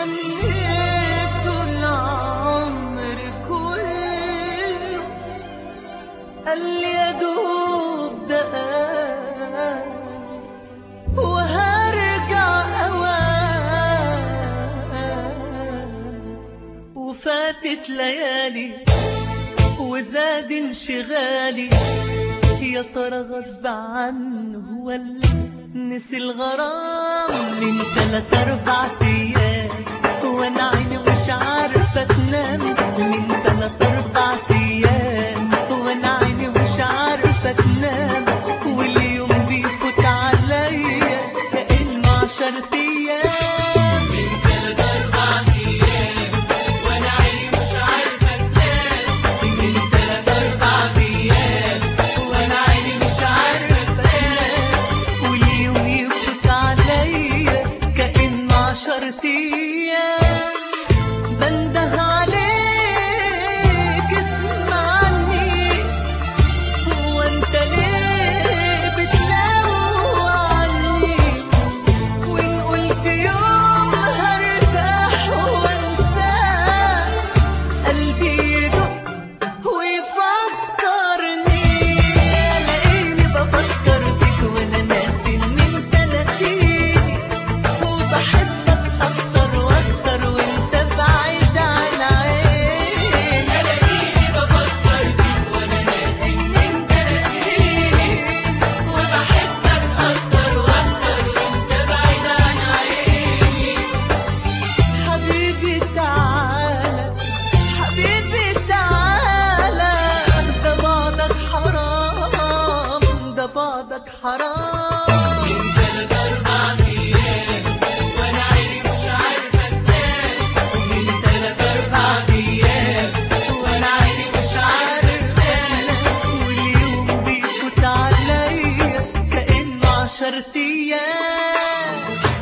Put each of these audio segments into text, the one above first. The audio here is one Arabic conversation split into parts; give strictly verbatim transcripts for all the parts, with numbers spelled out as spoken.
استنيت طول عمري كله، قال لي يا دوب دقايق وهرجع أوان، وفاتت ليالي وزاد انشغالي، يا ترى غصب عنه ولا نسي الغرام. من تلات اربع ايام وانا عيني مش عارفه تنام، من تلات اربع ايام وانا عيني مش عارفه تنام، واليوم بيفوت عليا كأنه عشرة ايام. من تلات اربع ايام وانا عيني مش عارفه تنام، من تلات اربع ايام وانا عيني مش عارفه تنام، واليوم يفوت عليا كأنه عشرة ايام. بنده عليك اسمعني، هو انت ليه بتلوع عني؟ وان قلت يوم هرتاح وانساه، قلبي يدق ويفكرني، الاقيني بفكر فيك وانا ناسي ان انت ناسيني، وبحبك اكتر واكتر وانت بعيد عن عيني. الاقيني بفكر فيك وانا ناسي ان انت ناسيني، وبحبك اكتر واكتر وانت بعيد عن عيني. حبيبي تعالى حبيبي تعالى، ده بعدك حرام، ده بعدك حرام. من تلات اربع ايام وانا عيني مش عارفه تنام، من تلات اربع ايام وانا عيني مش عارفه تنام، واليوم بيفوت عليا كأنه عشرة ايام.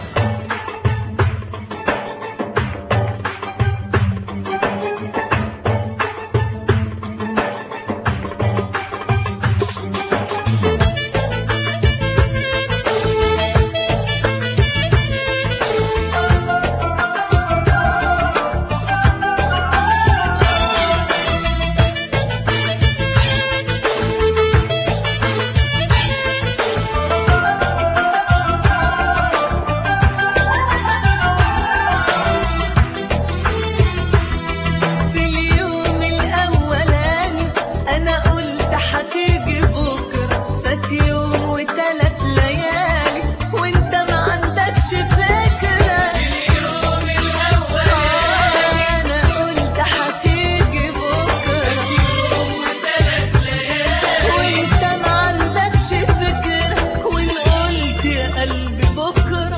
في اليوم الأولاني أنا قلت هتيجي بكرة، فات يوم وتلات ليالي وأنت ما عندكش فكرة. اليوم الاولاني أنا قلت هتيجي بكرة يوم وثلاث ليالي، وأنت ما عندكش فكرة، وإن قلت يا قلبي بكرة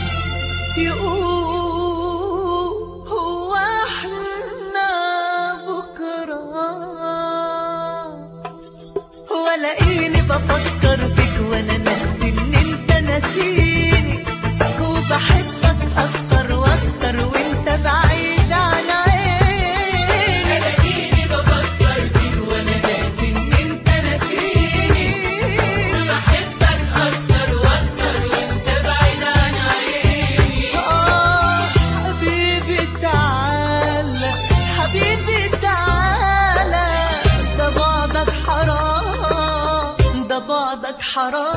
يقول هو احنا بكرة، ولاقيني بفكر فيك وانا ناسي ان انت ناسيني، وبحبك اكتر واكتر وانت بعيد عن عيني. الاقيني بفكر فيك وانا ناسي ان انت ناسيني، وبحبك اكتر واكتر وانت بعيد عن عيني. آه حبيبي تعالى حبيبي تعالى، ده بعدك حرام، ده بعدك حرام.